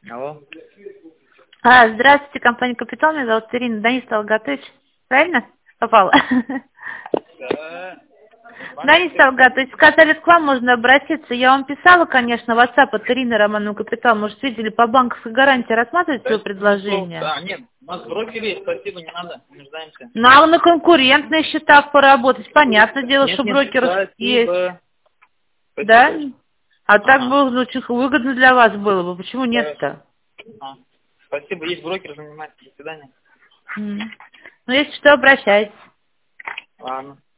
Алло. Здравствуйте, компания «Капитал». Меня зовут Ирина. Данис Талгатович. Правильно? Попала. Да. Данис Талгатович, сказали, к вам можно обратиться. Я вам писала, конечно, в WhatsApp от Ирины Романовны «Капитал». Может, видели, по банковской гарантии рассматривать свое предложение? Да, нет, у нас брокер есть, спасибо, не надо, не нуждаемся. Ну, а на конкурентных счетах поработать. Понятное дело, Нет, что нет, брокер есть. спасибо. Да? Спасибо. А так Ага. было очень выгодно для вас было бы. Почему Хорошо. нет-то? А. Спасибо, есть брокер, занимайтесь, до свидания. Ну, если что, обращайтесь. Ладно.